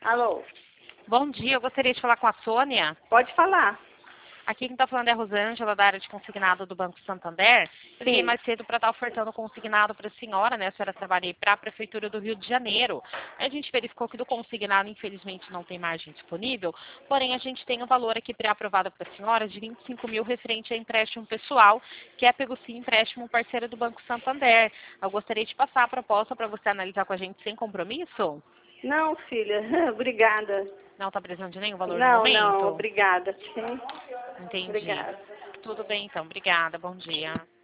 Alô? Bom dia, eu gostaria de falar com a Sônia. Pode falar. Aqui quem está falando é a Rosângela, da área de consignado do Banco Santander. Eu liguei Sim. mais cedo para estar ofertando consignado para a senhora, né? A senhora trabalha para a Prefeitura do Rio de Janeiro. A gente verificou que do consignado, infelizmente, não tem margem disponível, porém a gente tem o valor aqui pré-aprovado para a senhora de 25 mil referente a empréstimo pessoal, que é Pego Sim Empréstimo parceiro do Banco Santander. Eu gostaria de passar a proposta para você analisar com a gente sem compromisso. Não, filha, obrigada. Não está precisando de nenhum valor no Não, momento? obrigada. Sim. Entendi. Obrigada. Tudo bem, então. Obrigada. Bom dia.